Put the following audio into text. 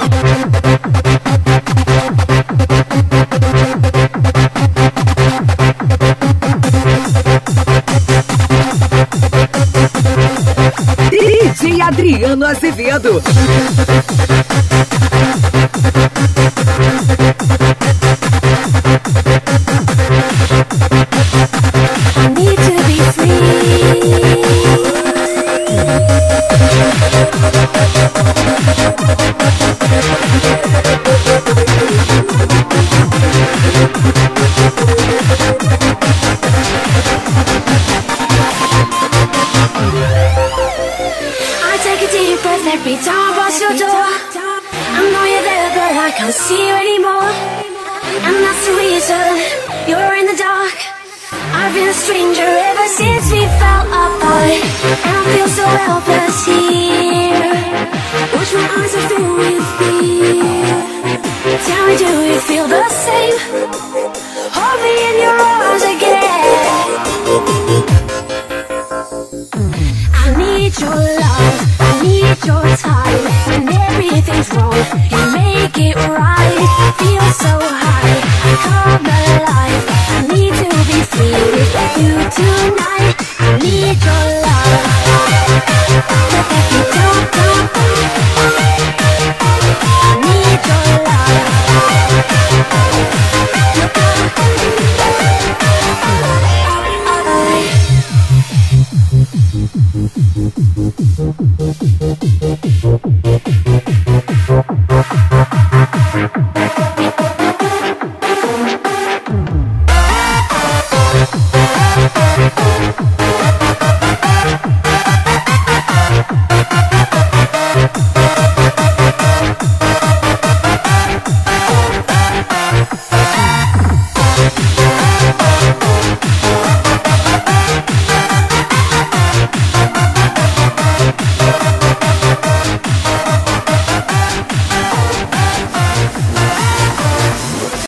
DJ Adriano Azevedo. I need to be free. I take a deep breath every time I pass your door. I know you're there, but I can't see you anymore. And that's the reason you're in the dark. I've been a stranger ever since we fell apart. And I feel so helpless here. Watch my eyes are filled with fear. Tell me, do you feel the same? Hold me in your arms again. I need your love, I need your time. When everything's wrong, you make it right. Feel so high, I come alive. I need to be free with you tonight. I need your love.